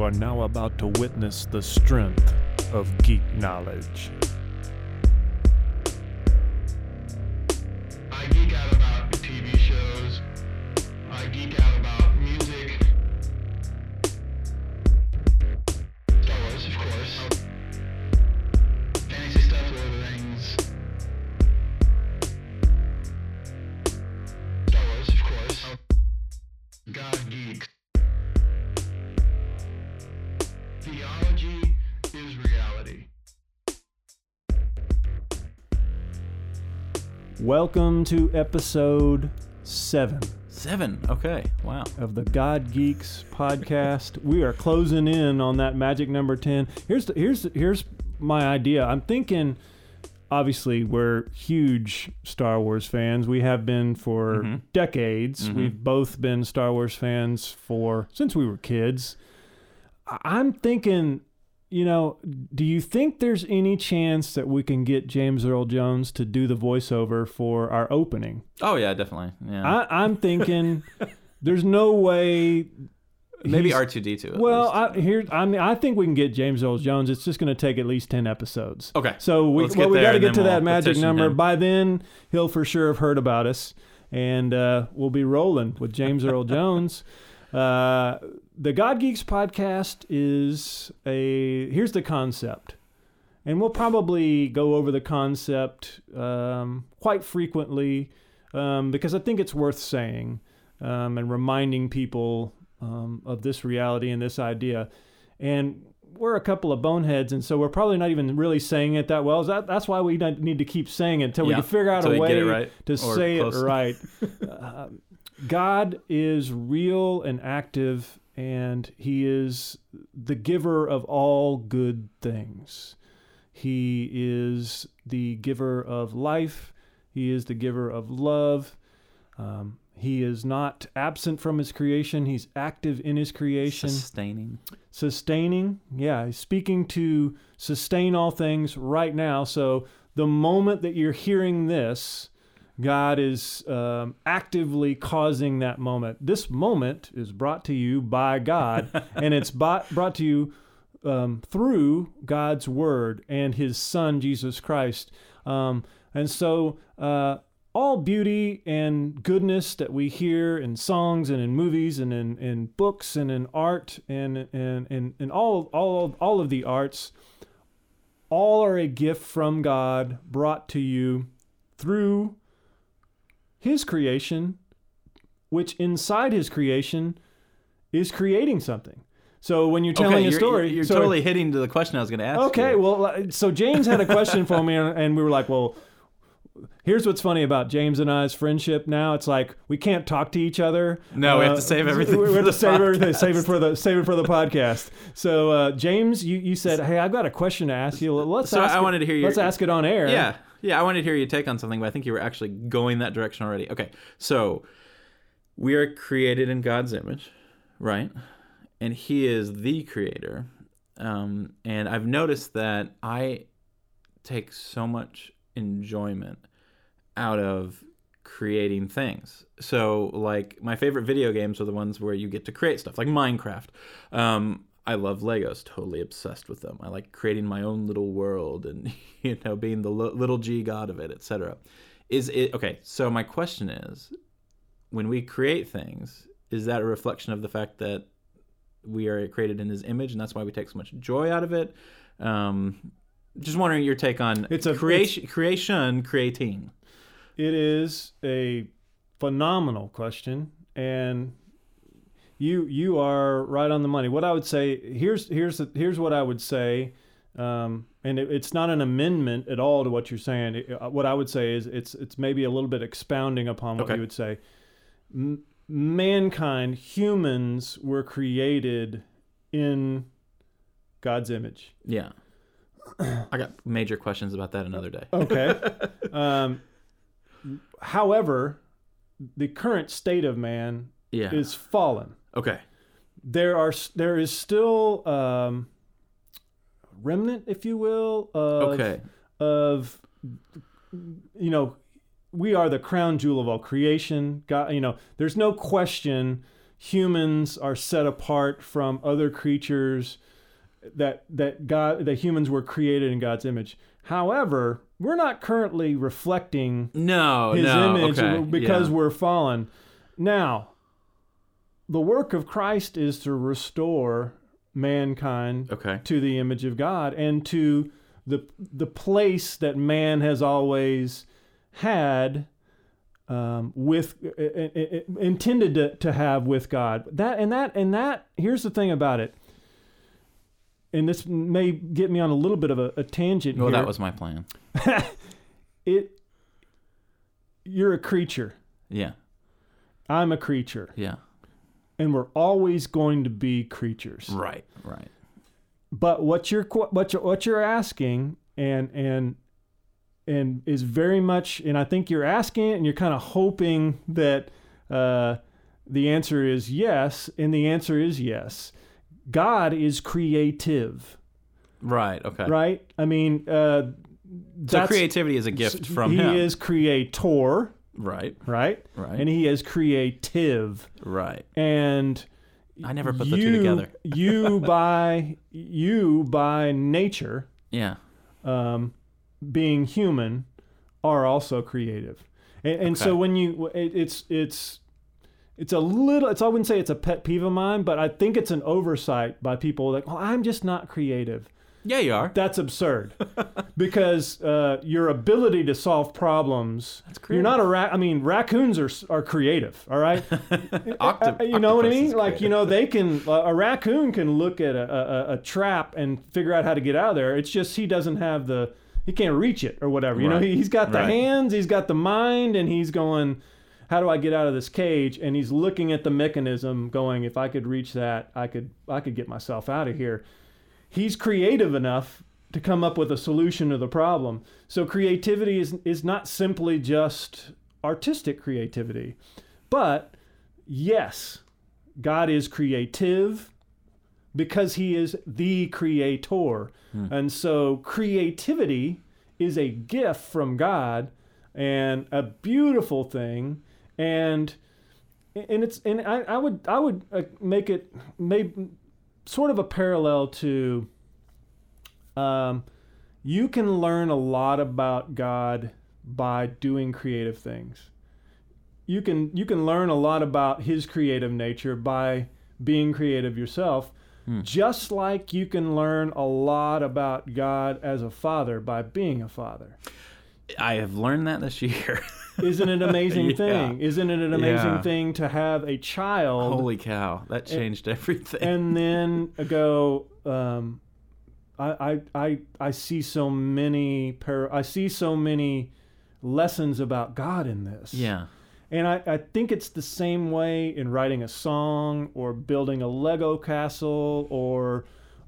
are now about to witness the strength of geek knowledge. I geek out about TV shows. I geek out about music. Star Wars, of course. Fantasy stuff, Lord of the Rings. Star Wars, of course. God geeks. Theology is reality. Welcome to episode 7 Okay. Wow. of the God Geeks podcast. We are closing in on that magic number 10. Here's my idea. I'm thinking, obviously, we're huge Star Wars fans. We have been for decades. We've both been Star Wars fans since we were kids. I'm thinking, do you think there's any chance that we can get James Earl Jones to do the voiceover for our opening? Oh yeah, definitely. Yeah. I'm thinking there's no way. Maybe R2-D2. Well, I think we can get James Earl Jones. It's just going to take at least 10 episodes. Okay. So we got to get to that magic number. Him. By then, he'll for sure have heard about us, and we'll be rolling with James Earl Jones. The God Geeks podcast here's the concept. And we'll probably go over the concept quite frequently because I think it's worth saying and reminding people of this reality and this idea. And we're a couple of boneheads, and so we're probably not even really saying it that well. That's why we need to keep saying it until we can figure out a way to say it right. God is real and active, and he is the giver of all good things. He is the giver of life. He is the giver of love. He is not absent from his creation. He's active in his creation. Sustaining. Yeah, he's speaking to sustain all things right now. So the moment that you're hearing this, God is actively causing that moment. This moment is brought to you by God, and it's brought to you through God's Word and His Son, Jesus Christ. And so all beauty and goodness that we hear in songs and in movies and in books and in art and in all of the arts, all are a gift from God brought to you through His creation, which inside His creation is creating something. So when you're telling a story... You're totally hitting to the question I was going to ask you. Okay, well, so James had a question for me, and we were like, well, here's what's funny about James and I's friendship now. It's like we can't talk to each other. No, we have to save everything We have to save everything, save it for the podcast. So James, you said, hey, I've got a question to ask you. Let's ask it on air. Yeah, I wanted to hear your take on something, but I think you were actually going that direction already. Okay, so we are created in God's image, right? And He is the creator. And I've noticed that I take so much enjoyment out of creating things. So, like, my favorite video games are the ones where you get to create stuff, like Minecraft. I love Legos, totally obsessed with them. I like creating my own little world and, being the little G god of it, etc. Okay, so my question is, when we create things, is that a reflection of the fact that we are created in His image and that's why we take so much joy out of it? Just wondering your take on creating. It is a phenomenal question, and you are right on the money. What I would say, here's what I would say, and it's not an amendment at all to what you're saying. What I would say is it's maybe a little bit expounding upon what you would say. Mankind, humans, were created in God's image. Yeah. I got major questions about that another day. Okay. However, the current state of man is fallen. Okay. There is still remnant, if you will, of we are the crown jewel of all creation. God, there's no question humans are set apart from other creatures, that humans were created in God's image. However, we're not currently reflecting His image because we're fallen. Now, the work of Christ is to restore mankind to the image of God and to the place that man has always had intended to have with God. That here's the thing about it. And this may get me on a little bit of a tangent here. Well, that was my plan. You're a creature. Yeah. I'm a creature. Yeah. And we're always going to be creatures. Right. But what you're asking and is very much, and I think you're asking it and you're kind of hoping that the answer is yes, and the answer is yes. God is creative. Right. Okay. Right? I mean, so creativity is a gift from Him. He is creator. Right. And He is creative. Right. And I never put the two together. you by nature, being human, are also creative. And so when you, it's a little, I wouldn't say it's a pet peeve of mine, but I think it's an oversight by people like, well, I'm just not creative. Yeah, you are. That's absurd. Because your ability to solve problems, you're not raccoons are creative, all right? You know what I mean? Like, they can, a raccoon can look at a trap and figure out how to get out of there. It's just he doesn't have he can't reach it or whatever. You know, he's got the hands, he's got the mind, and he's going, how do I get out of this cage? And he's looking at the mechanism going, if I could reach that, I could get myself out of here. He's creative enough to come up with a solution to the problem. So creativity is not simply just artistic creativity. But yes, God is creative because He is the creator. And so creativity is a gift from God and a beautiful thing. And I would make it maybe sort of a parallel to you can learn a lot about God by doing creative things. You can learn a lot about His creative nature by being creative yourself, just like you can learn a lot about God as a father by being a father. I have learned that this year. Isn't it an amazing thing? Isn't it an amazing thing to have a child? Holy cow, that changed everything. And then go, I see so many lessons about God in this. Yeah. And I think it's the same way in writing a song or building a Lego castle or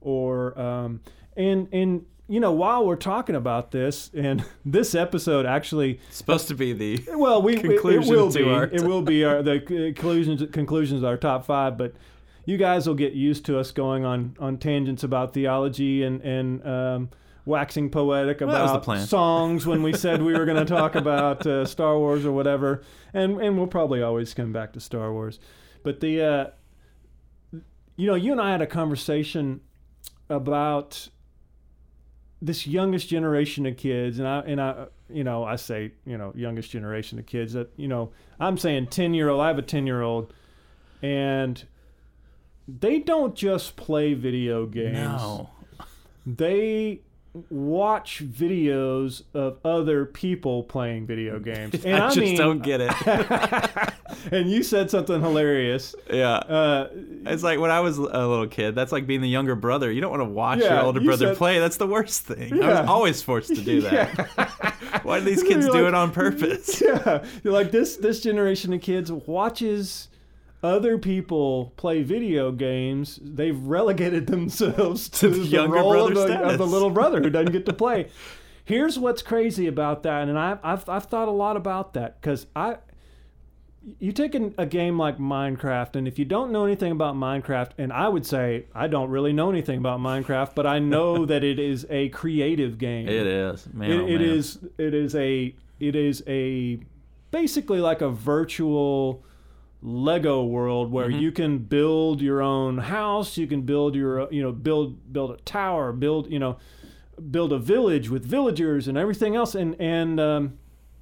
while we're talking about this, and this episode actually it's supposed to be the conclusion it will be the conclusions of our top 5, but you guys will get used to us going on tangents about theology and waxing poetic about songs when we said we were going to talk about Star Wars or whatever, and we'll probably always come back to Star Wars. But you and I had a conversation about this youngest generation of kids, and I say youngest generation of kids, that I'm saying 10-year-old. I have a 10-year-old, and they don't just play video games. No. They watch videos of other people playing video games. And I just don't get it. And you said something hilarious. Yeah. It's like when I was a little kid, that's like being the younger brother. You don't want to watch your older brother play. That's the worst thing. Yeah. I was always forced to do that. Yeah. Why do these kids do it on purpose? Yeah. You're like, this generation of kids watches other people play video games. They've relegated themselves to the younger role brother of the little brother who doesn't get to play. Here's what's crazy about that, and I've thought a lot about that, because you take a game like Minecraft, and if you don't know anything about Minecraft, and I would say I don't really know anything about Minecraft, but I know that it is a creative game. It is, man. It is a basically like a virtual Lego world where you can build your own house, you can build your, build a tower, build a village with villagers and everything else. And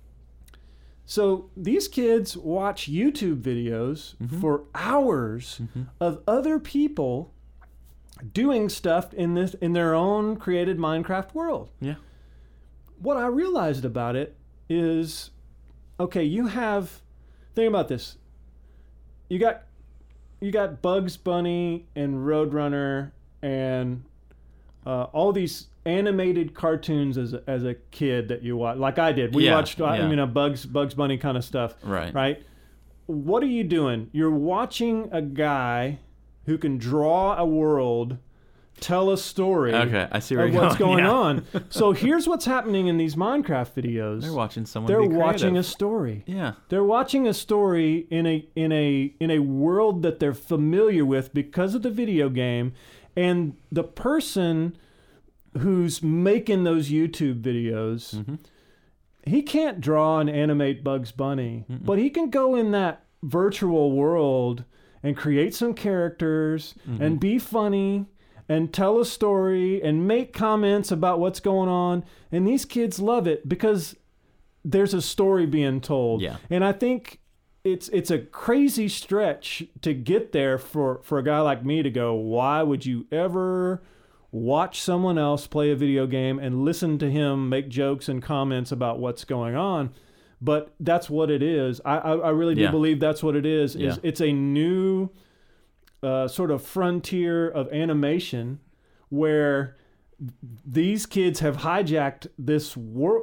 so these kids watch YouTube videos for hours of other people doing stuff in their own created Minecraft world. Yeah. What I realized about it is, okay, think about this. You got Bugs Bunny and Roadrunner and all these animated cartoons as a kid that you watch, like I did. We watched Bugs Bunny kind of stuff. Right. What are you doing? You're watching a guy who can draw a world, tell a story. Okay, I see where of you're what's going. going on. So here's what's happening in these Minecraft videos. They're watching someone. They're be creative. watching a story. Yeah. They're watching a story in a world that they're familiar with because of the video game, and the person who's making those YouTube videos, he can't draw and animate Bugs Bunny, but he can go in that virtual world and create some characters and be funny and tell a story and make comments about what's going on. And these kids love it because there's a story being told. Yeah. And I think it's a crazy stretch to get there for a guy like me to go, why would you ever watch someone else play a video game and listen to him make jokes and comments about what's going on? But that's what it is. I really do believe that's what it is. Yeah. It's a new sort of frontier of animation where these kids have hijacked this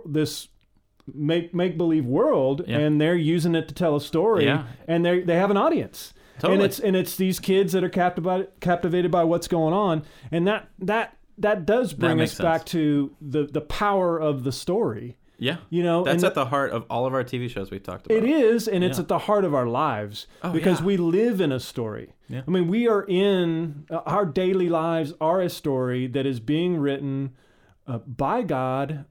make-believe world, and they're using it to tell a story, and they have an audience. Totally. And it's these kids that are captivated by what's going on, and that does bring us back to the power of the story. Yeah. That's and at the heart of all of our TV shows we've talked about. It is, and it's at the heart of our lives because we live in a story. Yeah. I mean, we are in our daily lives are a story that is being written by God.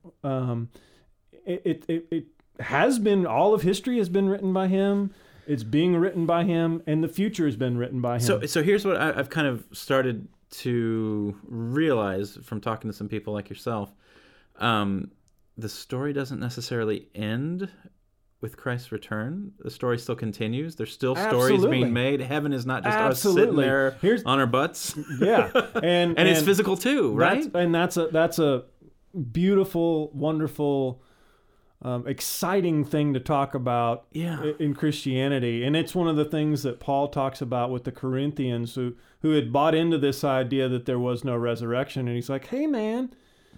It has been, all of history has been written by him. It's being written by him, and the future has been written by him. So here's what I've kind of started to realize from talking to some people like yourself. The story doesn't necessarily end with Christ's return. The story still continues. There's still stories being made. Heaven is not just us sitting there on our butts. Yeah, and it's physical too, right? That's a beautiful, wonderful, exciting thing to talk about in Christianity. And it's one of the things that Paul talks about with the Corinthians who had bought into this idea that there was no resurrection. And he's like, hey, man,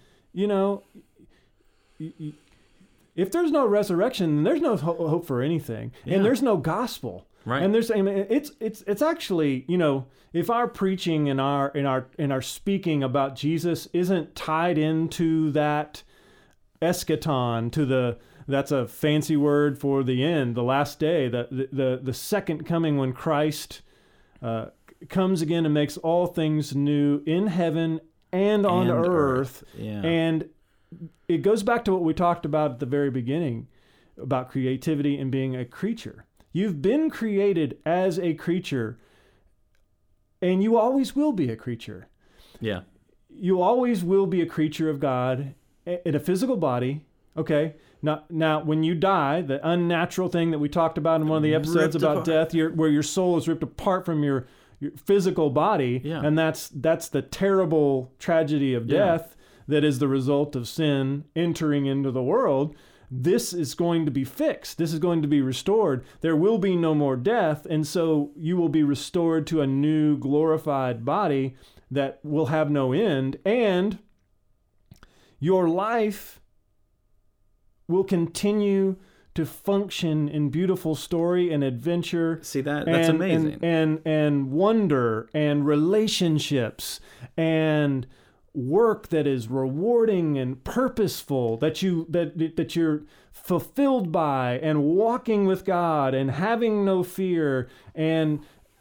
if there's no resurrection, then there's no hope for anything, and there's no gospel. Right. And it's actually, if our preaching and our speaking about Jesus isn't tied into that eschaton, that's a fancy word for the end, the last day, the second coming when Christ comes again and makes all things new in heaven and on earth. Yeah. And it goes back to what we talked about at the very beginning about creativity and being a creature. You've been created as a creature, and you always will be a creature. Yeah. You always will be a creature of God in a physical body. Okay. Now, when you die, the unnatural thing that we talked about in one of the episodes about death, where your soul is ripped apart from your physical body, and that's the terrible tragedy of death. That is the result of sin entering into the world. This is going to be fixed. This is going to be restored. There will be no more death, and so you will be restored to a new glorified body that will have no end, and your life will continue to function in beautiful story and adventure. See that? That's amazing. And wonder and relationships and work that is rewarding and purposeful, that you're fulfilled by, and walking with God and having no fear, and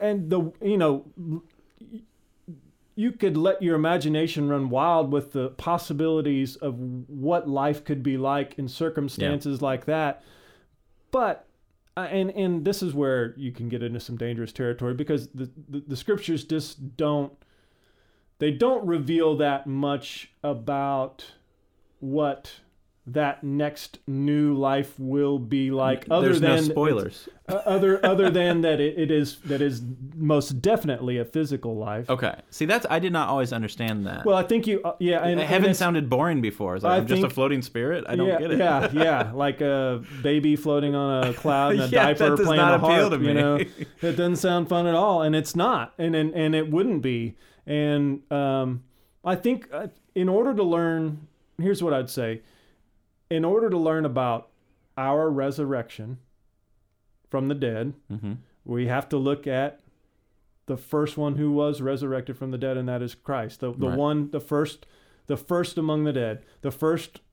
you could let your imagination run wild with the possibilities of what life could be like in circumstances like that. But and this is where you can get into some dangerous territory, because the scriptures just don't reveal that much about what that next new life will be like. There's no spoilers. Other than that it is most definitely a physical life. Okay. See, I did not always understand that. Well, I think you heaven sounded boring before. It's like, I'm just a floating spirit. I don't get it. Yeah, like a baby floating on a cloud in a Yeah, diaper that does playing not a appeal harp. to me. You know, it doesn't sound fun at all, and it's not, and it wouldn't be. And I think in order to learn, here's what I'd say: in order to learn about our resurrection from the dead, Mm-hmm. we have to look at the first one who was resurrected from the dead, and that is Christ, the Right. one, the first among the dead, the first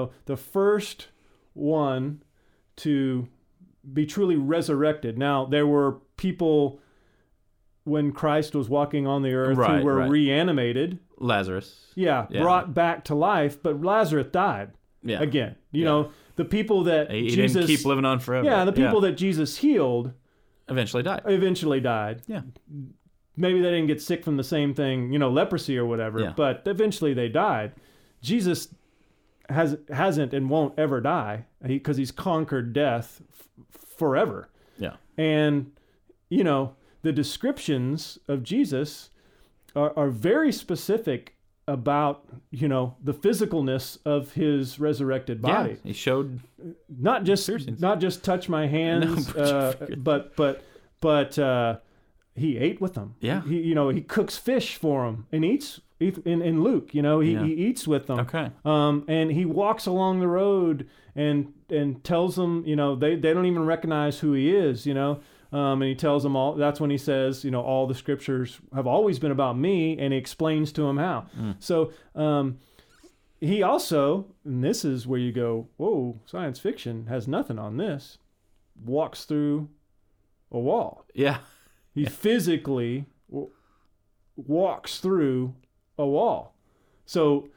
one to be truly resurrected. Now, there were people when Christ was walking on the earth Right, who were right. reanimated, Lazarus. Yeah. brought back to life, but Lazarus died Yeah. again. You know, the people that He Jesus didn't keep living on forever. the people that Jesus healed eventually died. Yeah. Maybe they didn't get sick from the same thing, leprosy or whatever, Yeah. but eventually they died. Jesus hasn't and won't ever die because he's conquered death forever. Yeah. And, the descriptions of Jesus are very specific about, the physicalness of his resurrected body. Yeah. He showed. Not just touch my hands, but he ate with them. Yeah. He cooks fish for them and eats in Luke. He eats with them. Okay. And he walks along the road and tells them, they don't even recognize who he is. And he tells them all. That's when he says, all the scriptures have always been about me, and he explains to them how. So he also, and this is where you go, whoa, science fiction has nothing on this, walks through a wall. Yeah. He physically walks through a wall. So,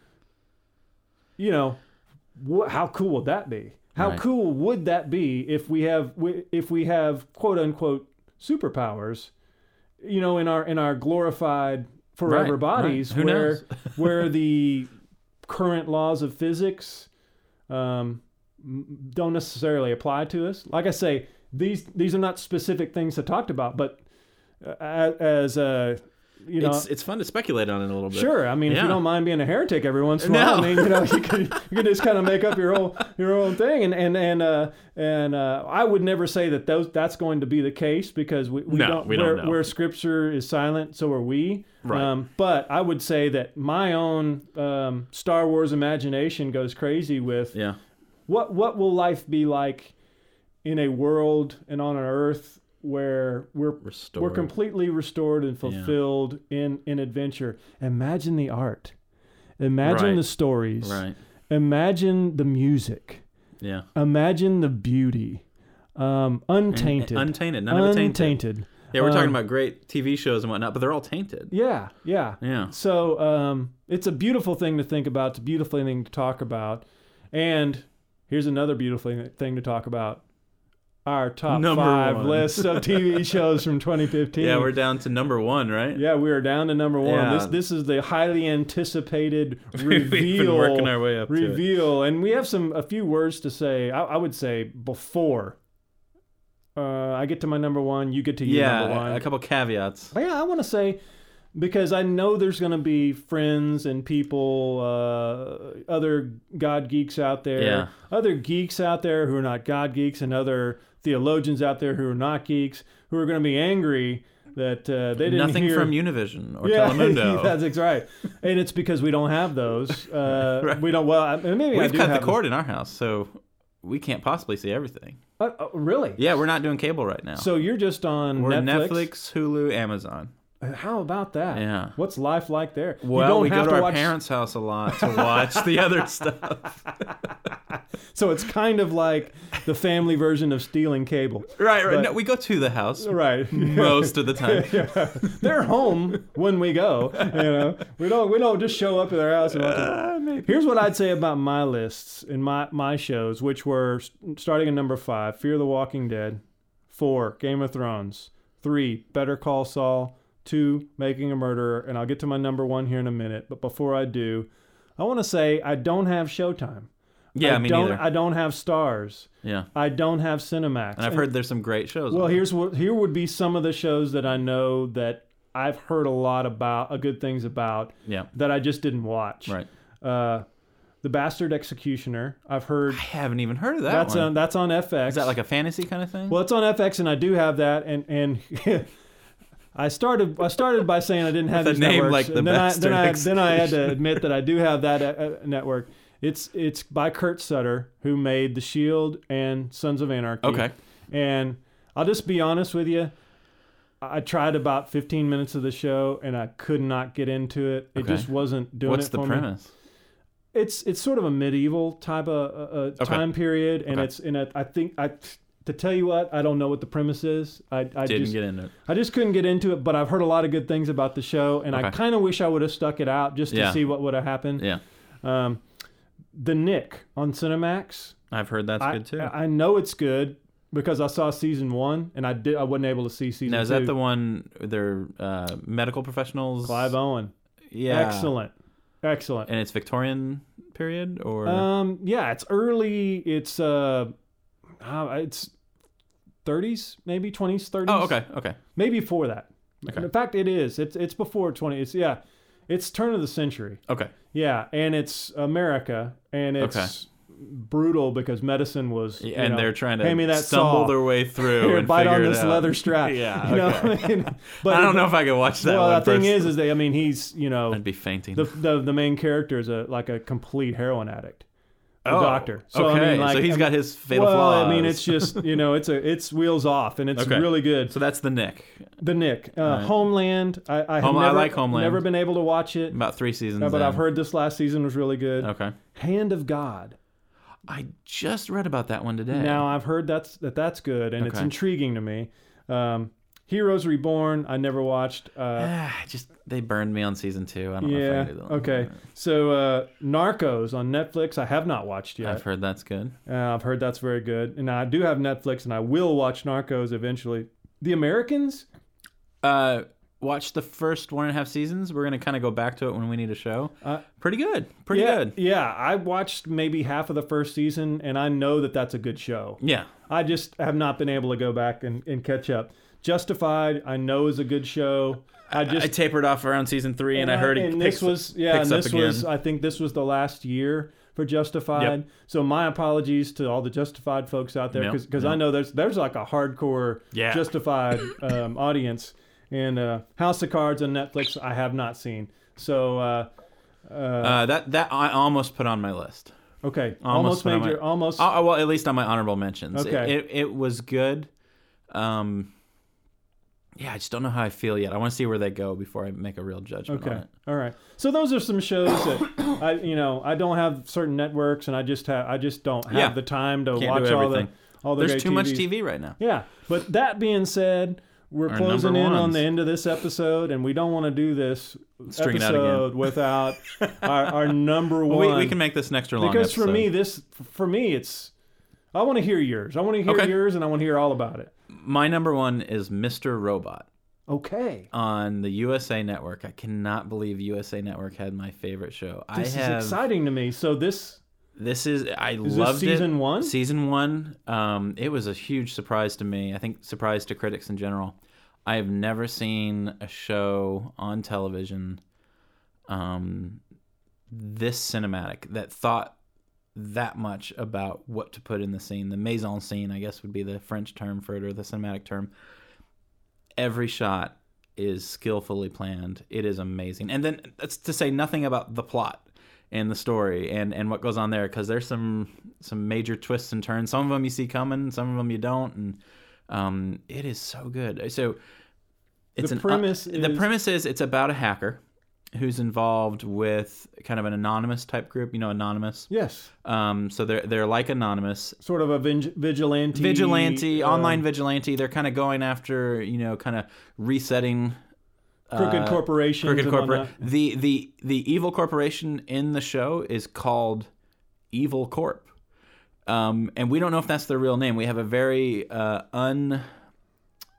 how cool would that be? How Right. cool would that be if we have quote unquote superpowers, in our glorified forever Right, bodies, right. Who where knows? where the current laws of physics don't necessarily apply to us. Like I say, these are not specific things I talked about, but it's fun to speculate on it a little bit. Sure. I mean, if Yeah. you don't mind being a heretic every once in a while, No. I mean, you can just kind of make up your own thing, and I would never say that's going to be the case, because we don't know. Where Scripture is silent, so are we. Right. But I would say that my own Star Wars imagination goes crazy with what will life be like in a world and on an earth where we're completely restored and fulfilled in adventure. Imagine the art. Imagine Right. the stories. Right. Imagine the music. Yeah. Imagine the beauty. Untainted. Untainted. None of it tainted. Untainted. Yeah, we're talking about great TV shows and whatnot, but they're all tainted. Yeah. Yeah. So it's a beautiful thing to think about. It's a beautiful thing to talk about. And here's another beautiful thing to talk about. Our top Number 5 one. list of TV shows from 2015. Yeah, we're down to number 1, right? Yeah, we are down to number 1. Yeah. This is the highly anticipated We've reveal. been working our way up to it. And we have a few words to say. I would say before I get to my number 1, you get to your number 1. A couple caveats. Yeah, I want to say, because I know there's going to be friends and people, other God geeks out there, other geeks out there who are not God geeks, and other theologians out there who are not geeks, who are going to be angry that they didn't Nothing hear from Univision or Telemundo. That's right, and it's because we don't have those. Right. We don't. Well, maybe We've cut the cord in our house, so we can't possibly see everything. Really? Yeah, we're not doing cable right now. So you're just on we're Netflix, Hulu, Amazon. How about that? Yeah. What's life like there? Well, we go to our watch... parents' house a lot to watch the other stuff. So it's kind of like the family version of stealing cable. Right. But... No, we go to the house. Right. Most of the time. Yeah. They're home when we go. We don't just show up at their house. And Here's what I'd say about my lists and my shows, which were starting at number 5, Fear the Walking Dead. 4, Game of Thrones. 3, Better Call Saul. 2, Making a Murderer. And I'll get to my number 1 here in a minute. But before I do, I want to say I don't have Showtime. Yeah, me neither. I don't have Stars. Yeah. I don't have Cinemax. And I've heard there's some great shows. Well, on there. here would be some of the shows that I know that I've heard a lot about, good things about, Yeah. that I just didn't watch. Right. The Bastard Executioner. I've heard I haven't even heard of that one. that's on FX. Is that like a fantasy kind of thing? Well, it's on FX, and I do have that, and I started by saying I didn't have With a these name networks, like the and Bastard then I had to admit that I do have that network. It's by Kurt Sutter, who made The Shield and Sons of Anarchy. Okay. And I'll just be honest with you. I tried about 15 minutes of the show, and I could not get into it. It Okay. just wasn't doing What's it for the me. premise? It's sort of a medieval type of time period, and Okay. it's in a. I think to tell you what, I don't know what the premise is. I Didn't get into it. I just couldn't get into it, but I've heard a lot of good things about the show, and I Okay. kind of wish I would have stuck it out just to Yeah. see what would have happened. Yeah. The Nick on Cinemax. I've heard that's good too. I know it's good because I saw season 1, and I wasn't able to see season 2. Now, is that the one, they're medical professionals? Clive Owen? Yeah. Excellent. And it's Victorian period, or? Yeah, it's early. It's 30s, maybe 20s, 30s. Oh, okay. Maybe before that. Okay. In fact, it is. It's before 20. It's turn of the century. Okay. Yeah, and it's America, and it's brutal because medicine was. And they're trying pay me to that stumble saw. their way through Here, and bite figure on it this out. leather strap. Yeah, you know? okay. I mean, but I don't know if I could watch that one. Well, the thing personally. is, he's I'd be fainting. the main character is a complete heroin addict. The doctor. So okay. So he's got his fatal flaws. I mean, it's just it's wheels off, and it's really good. So that's the Nick. The Nick, Right. Homeland. I like Homeland. Never been able to watch it, About 3 seasons. but in. I've heard this last season was really good. Okay. Hand of God. I just read about that one today. Now I've heard that's good, and it's Okay. intriguing to me. Heroes Reborn. I never watched. They burned me on season 2. I don't know if I Yeah. can do that. Okay. So Narcos on Netflix. I have not watched yet. I've heard that's good. I've heard that's very good, and I do have Netflix, and I will watch Narcos eventually. The Americans. Watch the first 1.5 seasons. We're gonna kind of go back to it when we need a show. Pretty good. Yeah, I watched maybe half of the first season, and I know that that's a good show. Yeah. I just have not been able to go back and catch up. Justified, I know is a good show. I tapered off around season 3, and I heard it picks up again. I think this was the last year for Justified. Yep. So my apologies to all the Justified folks out there, because I know there's like a hardcore Justified audience. And House of Cards on Netflix, I have not seen. So that I almost put on my list. Okay, Almost almost major, almost. Well, at least on my honorable mentions. Okay. It was good. Yeah, I just don't know how I feel yet. I want to see where they go before I make a real judgment on Okay, it. all right. So those are some shows that I don't have certain networks, and I just don't have the time to Can't watch do all everything. the There's great too much TVs. TV right now. Yeah, but that being said, we're Our closing number in on ones. the end of this episode, and we don't want to do this String it out again. episode without our number Well, one. we can make this an extra long because episode. for me, it's. I want to hear yours. I want to hear yours, and I want to hear all about it. My number one is Mr. Robot. Okay. On the USA Network. I cannot believe USA Network had my favorite show. This is exciting to me. So this is this loved season it. 1? Season 1. It was a huge surprise to me. I think surprise to critics in general. I have never seen a show on television this cinematic that thought that much about what to put in the scene. The mise en scene, I guess, would be the French term for it, or the cinematic term. Every shot is skillfully planned. It is amazing. And then that's to say nothing about the plot and the story and what goes on there, because there's some major twists and turns. Some of them you see coming, some of them you don't, and it is so good. So it's the premise is it's about a hacker who's involved with kind of an anonymous type group. You know, Anonymous. Yes. So they're like Anonymous. Sort of a vigilante. Online vigilante. They're kind of going after, kind of resetting crooked corporations. Crooked corporation. The evil corporation in the show is called Evil Corp. And we don't know if that's their real name. We have a very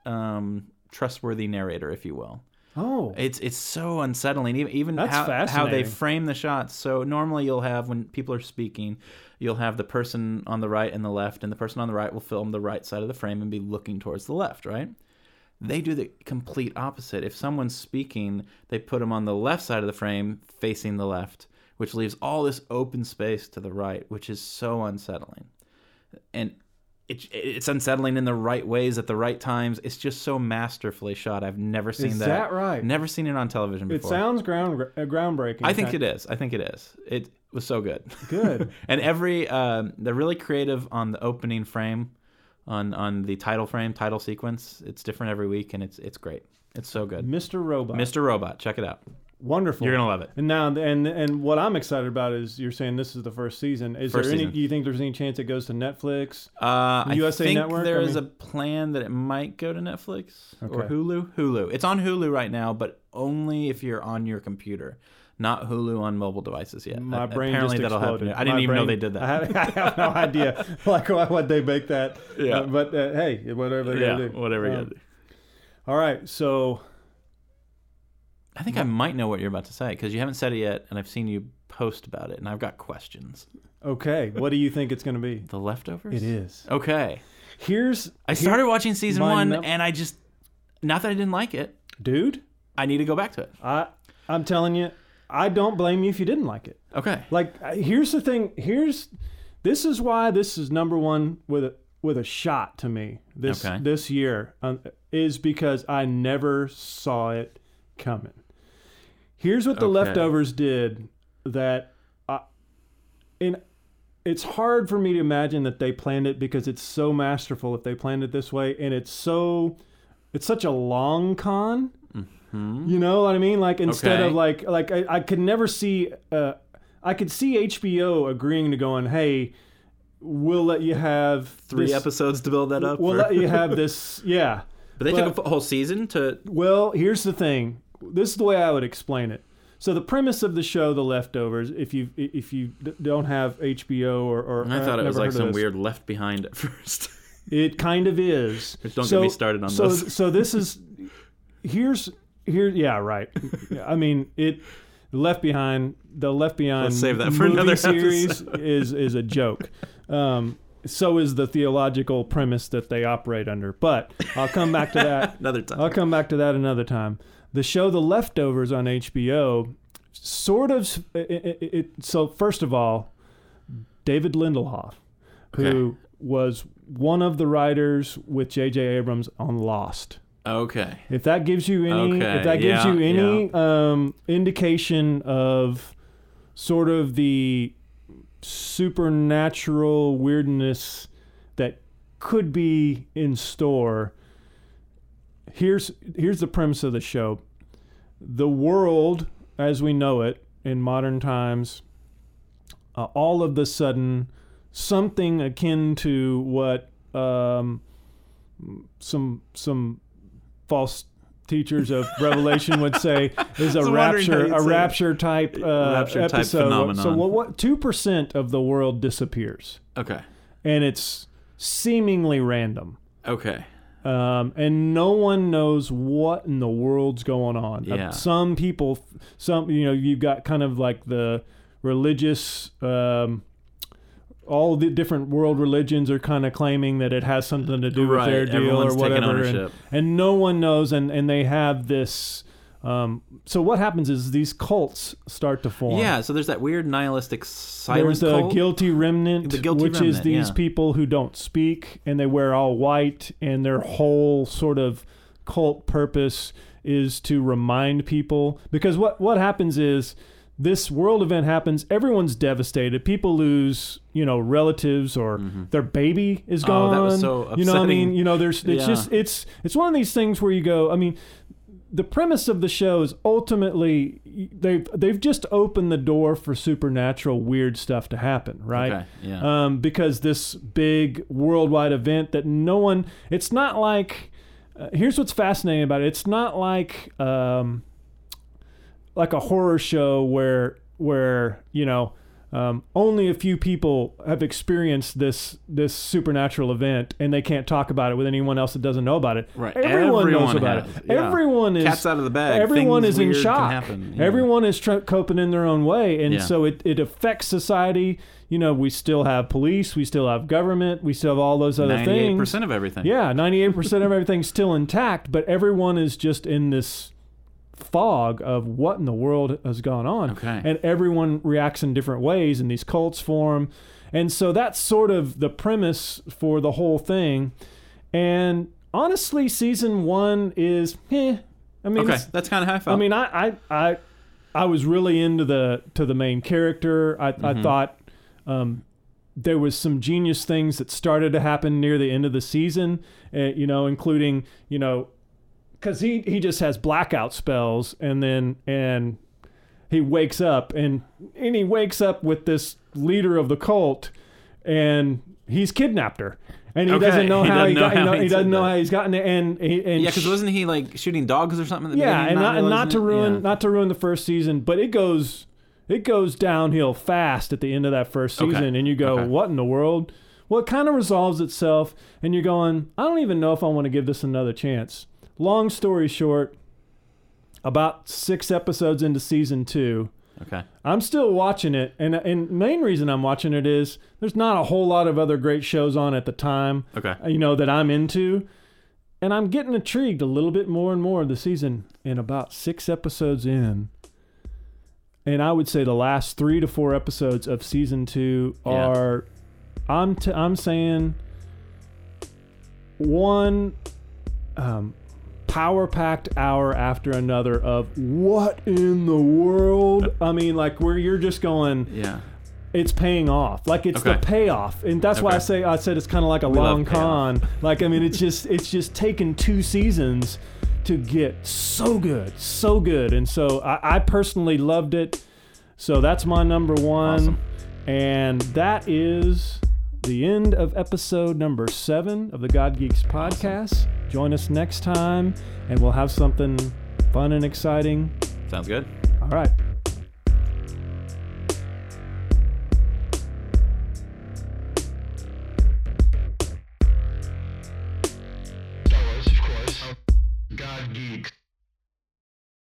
trustworthy narrator, if you will. Oh, It's so unsettling. Even That's how they fascinating. frame the shots. So normally you'll have, when people are speaking, you'll have the person on the right and the left, and the person on the right will film the right side of the frame and be looking towards the left, right? They do the complete opposite. If someone's speaking, they put them on the left side of the frame facing the left, which leaves all this open space to the right, which is so unsettling. And it's unsettling in the right ways at the right times. It's just so masterfully shot. I've never seen is that right? Never seen it on television It before. sounds groundbreaking. I think it is. It was so good. Good. And they're really creative on the opening frame, on the title sequence. It's different every week, and it's great. It's so good. Mr. Robot. Mr. Robot, check it out. Wonderful. You're gonna love it. And now, and what I'm excited about is you're saying this is the first season. Is First there any? season. Do you think there's any chance it goes to Netflix? I USA think Network? there I is mean- a plan that it might go to Netflix or Okay. Hulu. Hulu. It's on Hulu right now, but only if you're on your computer. Not Hulu on mobile devices yet. My brain Apparently just that'll exploded. happen. I didn't My even know brain- they did that. I have no idea. Like, why would they make that? Yeah. But hey, whatever they gotta do. whatever you Um, gotta do. All right. So I think I might know what you're about to say because you haven't said it yet, and I've seen you post about it, and I've got questions. okay, what do you think it's going to be? The Leftovers? It is. Okay. I I started watching season my one, num- and I just, not that I didn't like it, dude. I need to go back to it. I'm telling you, I don't blame you if you didn't like it. Okay. Like, here's the thing. This is why this is number one with a shot to me this year is because I never saw it coming. Here's what the Okay. Leftovers did that, it's hard for me to imagine that they planned it because it's so masterful if they planned it this way, and it's such a long con. Mm-hmm. You know what I mean? Like instead Okay. of like I could never see I could see HBO agreeing to going, hey, we'll let you have Three this- episodes to build that up? We'll let you have this, yeah. But they took a whole season to... Well, here's the thing. This is the way I would explain it. So the premise of the show, The Leftovers, if you don't have HBO or I thought it was never like heard of some this, weird Left Behind at first. It kind of is. Don't get me started on those. So this is yeah, right. I mean, the Left Behind Let's save that for movie another series episode. is a joke. So is the theological premise that they operate under. But I'll come back to that. Another time. I'll come back to that another time. The show The Leftovers on HBO sort of so first of all, David Lindelof, who was one of the writers with J.J. Abrams on Lost. Okay. If that gives you any, indication of sort of the supernatural weirdness that could be in store, here's the premise of the show. The world, as we know it in modern times, all of a sudden, something akin to what some false teachers of Revelation would say is a rapture type episode. phenomenon. So what 2% of the world disappears, Okay. and it's seemingly random. Okay. And no one knows what in the world's going on. Yeah. Some people, you've got kind of like the religious, all the different world religions are kind of claiming that it has something to do with their deal Everyone's or taking whatever. ownership. And no one knows, and they have this. So what happens is these cults start to form. Yeah, so there's that weird nihilistic silent There's the cult. guilty remnant, The guilty which is remnant, these yeah. people who don't speak and they wear all white, and their whole sort of cult purpose is to remind people. Because what happens is this world event happens, everyone's devastated. People lose, relatives or their baby is gone. Oh, that was so You know what I mean? upsetting. There's Yeah. it's one of these things where you go, I mean, the premise of the show is ultimately they've just opened the door for supernatural weird stuff to happen, right? Okay, yeah. Because this big worldwide event that no one, it's not like, here's what's fascinating about it. It's not like a horror show where only a few people have experienced this supernatural event, and they can't talk about it with anyone else that doesn't know about it. Right. Everyone knows about has. it. Yeah. Everyone is Cat's out of the bag. Everyone Things is in weird shock. Can happen. Yeah. Everyone is coping in their own way, and Yeah. so it affects society. You know, we still have police, we still have government, we still have all those other 98% things. of everything. Yeah, 98% of everything's still intact, but everyone is just in this fog of what in the world has gone on. Okay. And everyone reacts in different ways, and these cults form. And so that's sort of the premise for the whole thing. And honestly, season 1 is I mean, Okay, it's- that's kind of how I felt. I mean, I was really into the main character. I thought there was some genius things that started to happen near the end of the season, you know, including, you know, because he just has blackout spells, and he wakes up and he wakes up with this leader of the cult, and he's kidnapped her. And he Okay, doesn't know he how doesn't he know got. how You know, he he doesn't did know that. how he's gotten it. And yeah, because wasn't he like shooting dogs or something at the yeah, beginning? and not to ruin Yeah. not to ruin the first season, but it goes downhill fast at the end of that first Okay. season, and you go, Okay. what in the world? Well, it kind of resolves itself, and you're going, I don't even know if I want to give this another chance. Long story short, about 6 episodes into season 2, Okay. I'm still watching it, and the main reason I'm watching it is there's not a whole lot of other great shows on at the time, Okay. you know, that I'm into, and I'm getting intrigued a little bit more and more of the season. And about 6 episodes in, and I would say the last 3 to 4 episodes of season 2 are, I'm saying, one power-packed hour after another of what in the world? I mean, like, where you're just going, Yeah. it's paying off. Like, it's the Okay. payoff. And that's why Okay. I said it's kind of like a We love long payoff. con. Like, I mean, it's just taken 2 seasons to get so good. And so I personally loved it. So that's my number 1. Awesome. And that is the end of episode number 7 of the God Geeks podcast. Join us next time, and we'll have something fun and exciting. Sounds good. All right.